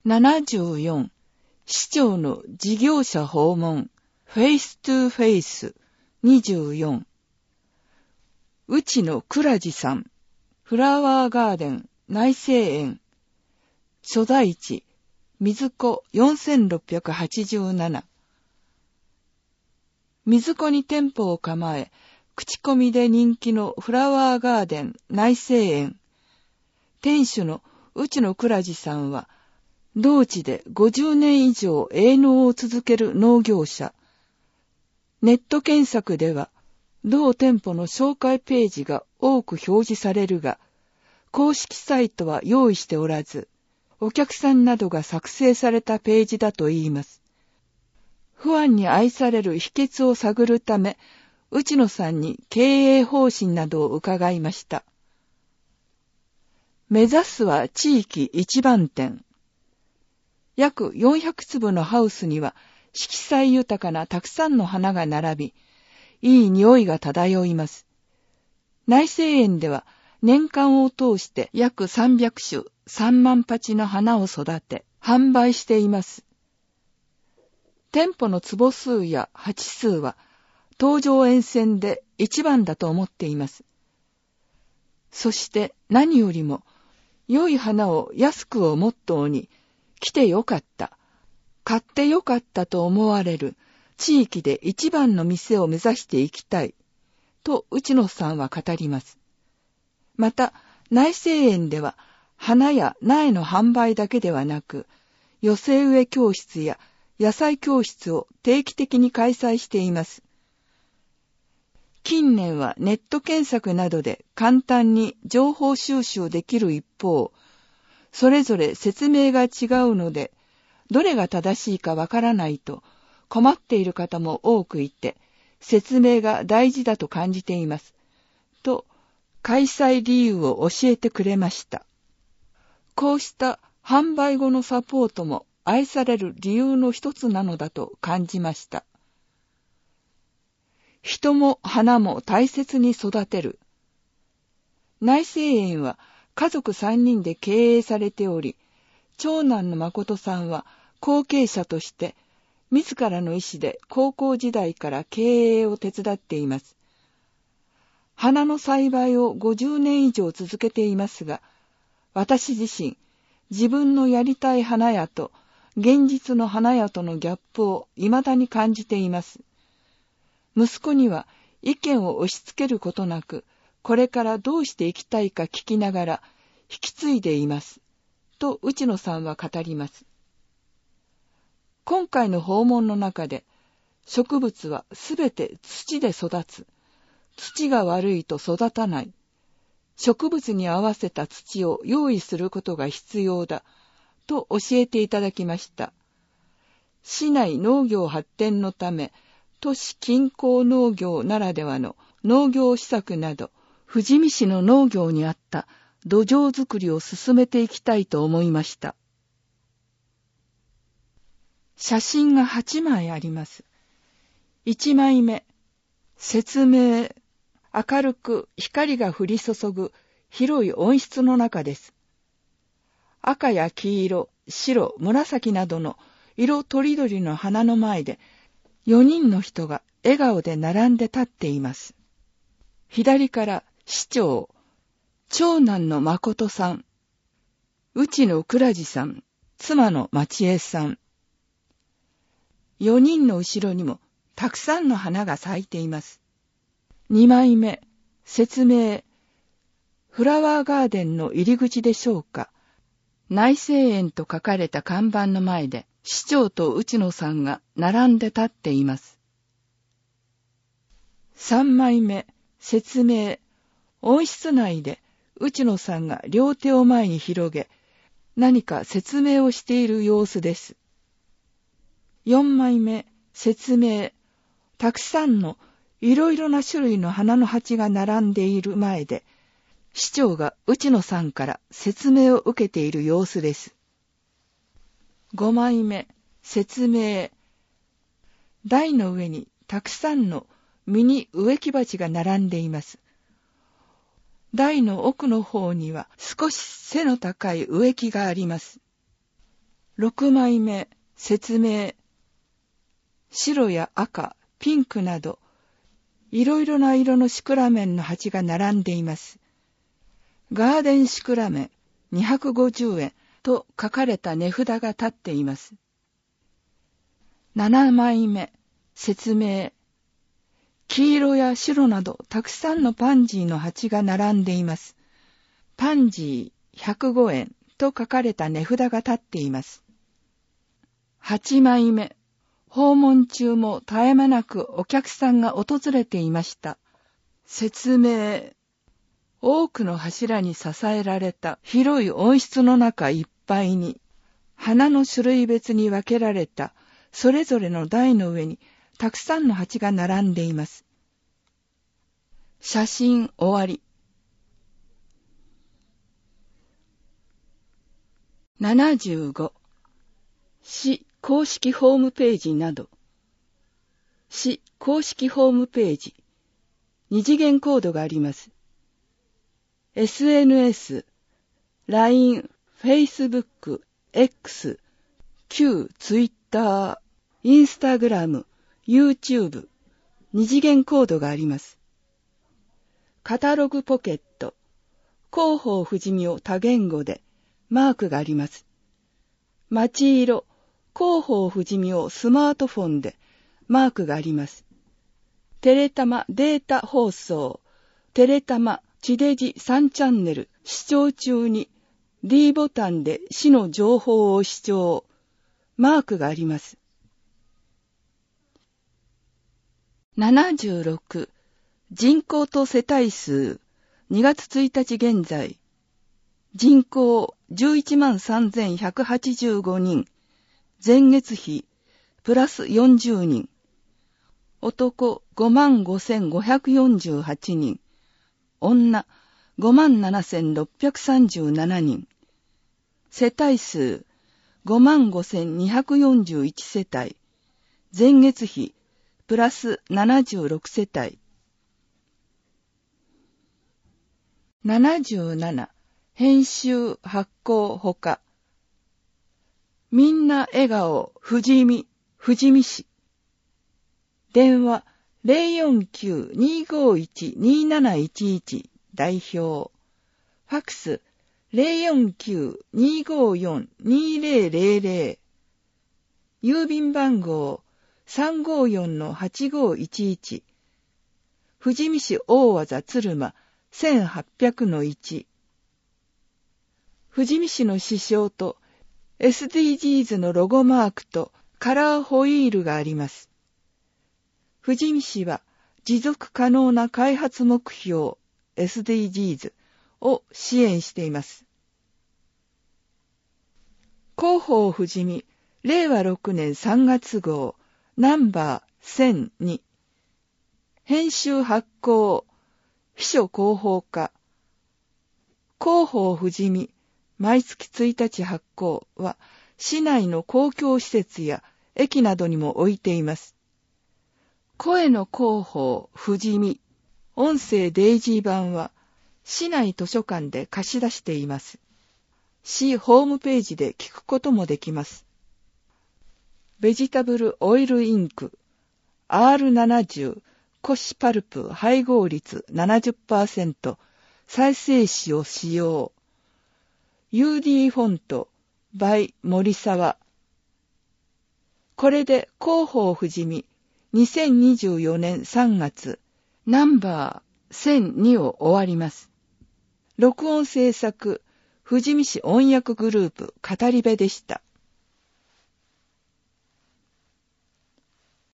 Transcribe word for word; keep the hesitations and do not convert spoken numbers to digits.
ななじゅうよん、市長の事業者訪問、フェイストゥフェイス。にじゅうよん、内野倉治さん、フラワーガーデン内政園、所在地、水子よんせんろっぴゃくはちじゅうなな。水子に店舗を構え、口コミで人気のフラワーガーデン内政園。店主の内野倉治さんは、同地でごじゅうねん以上営農を続ける農業者。ネット検索では、同店舗の紹介ページが多く表示されるが、公式サイトは用意しておらず、お客さんなどが作成されたページだといいます。ファンに愛される秘訣を探るため、内野さんに経営方針などを伺いました。目指すは地域一番店。約よんひゃくつぶのハウスには色彩豊かなたくさんの花が並び、いい匂いが漂います。内政園では年間を通して約さんびゃくしゅさんまんぱちの花を育て販売しています。店舗の坪数や鉢数は東上沿線で一番だと思っています。そして何よりも良い花を安くをモットーに来てよかった、買ってよかったと思われる地域で一番の店を目指していきたいと内野さんは語ります。また内政園では花や苗の販売だけではなく、寄せ植え教室や野菜教室を定期的に開催しています。近年はネット検索などで簡単に情報収集できる一方、それぞれ説明が違うので、どれが正しいかわからないと困っている方も多くいて、説明が大事だと感じています。と、開催理由を教えてくれました。こうした販売後のサポートも愛される理由の一つなのだと感じました。人も花も大切に育てる。内政園は家族さんにんで経営されており、長男の誠さんは後継者として、自らの意思で高校時代から経営を手伝っています。花の栽培をごじゅうねん以上続けていますが、私自身、自分のやりたい花屋と現実の花屋とのギャップを未だに感じています。息子には意見を押し付けることなく、これからどうしていきたいか聞きながら引き継いでいます。と内野さんは語ります。今回の訪問の中で、植物はすべて土で育つ。土が悪いと育たない。植物に合わせた土を用意することが必要だ。と教えていただきました。市内農業発展のため、都市近郊農業ならではの農業施策など、富士見市の農業に合った土壌づくりを進めていきたいと思いました。写真がはちまいあります。いちまいめ、説明。明るく光が降り注ぐ広い温室の中です。赤や黄色、白、紫などの色とりどりの花の前で、よにんの人が笑顔で並んで立っています。左から市長、長男の誠さん、内野倉治さん、妻の町江さん。よにんの後ろにもたくさんの花が咲いています。にまいめ、説明。フラワーガーデンの入り口でしょうか。内政園と書かれた看板の前で、市長と内野さんが並んで立っています。さんまいめ、説明。温室内で内野さんが両手を前に広げ、何か説明をしている様子です。よんまいめ、説明。たくさんのいろいろな種類の花の鉢が並んでいる前で、市長が内野さんから説明を受けている様子です。ごまいめ、説明。台の上にたくさんのミニ植木鉢が並んでいます。台の奥の方には少し背の高い植木があります。 ろくまいめ、説明。白や赤、ピンクなど、いろいろな色のシクラメンの鉢が並んでいます。ガーデンシクラメンにひゃくごじゅうえんと書かれた値札が立っています。ななまいめ、説明。黄色や白などたくさんのパンジーの鉢が並んでいます。パンジーひゃくごえんと書かれた値札が立っています。はちまいめ、訪問中も絶え間なくお客さんが訪れていました。説明。多くの柱に支えられた広い温室の中いっぱいに、花の種類別に分けられたそれぞれの台の上にたくさんの鉢が並んでいます。写真終わり。ななじゅうご、市公式ホームページなど。市公式ホームページ、二次元コードがあります。エスエヌエス、ライン、Facebook、X、旧 Twitter、Instagram、YouTube、二次元コードがあります。カタログポケット、広報不死身を多言語でマークがあります。街色、広報不死身をスマートフォンでマークがあります。テレタマデータ放送、テレタマ地デジさんチャンネル視聴中に D ボタンで市の情報を視聴、マークがあります。ななじゅうろく、人口と世帯数、にがつついたち現在、人口じゅういちまんさんぜんひゃくはちじゅうごにん、前月比プラスよんじゅうにん、男ごまんごせんごひゃくよんじゅうはちにん、女ごまんななせんろっぴゃくさんじゅうななにん、世帯数ごまんごせんにひゃくよんじゅういち世帯、前月比プラスななじゅうろく世帯。ななじゅうなな、編集発行ほか。みんな笑顔、富士見、富士見市。電話 ゼロよんきゅう にーごーいち にーなないちいち 代表。ファクス ゼロよんきゅう にーごーよん にーぜろぜろぜろ。郵便番号 さんごーよんのはちごーいちいち。富士見市大和座鶴間 せんはっぴゃくのいち。富士見市の支省と エスディージーズ のロゴマークとカラーホイールがあります。富士見市は持続可能な開発目標 エスディージーズ を支援しています。広報富士見れいわろくねんさんがつ号ナンバーせんに。編集発行秘書広報課広報富士見毎月ついたち発行は市内の公共施設や駅などにも置いています。声の広報富士見音声デイジー版は市内図書館で貸し出しています。市ホームページで聞くこともできます。ベジタブルオイルインク アールななじゅう 古紙パルプ配合率 ななじゅっパーセント 再生紙を使用。ユーディー フォント by 森沢。これで広報富士見にせんにじゅうよねんさんがつナンバーせんにを終わります。録音制作富士見市音訳グループ語り部でした。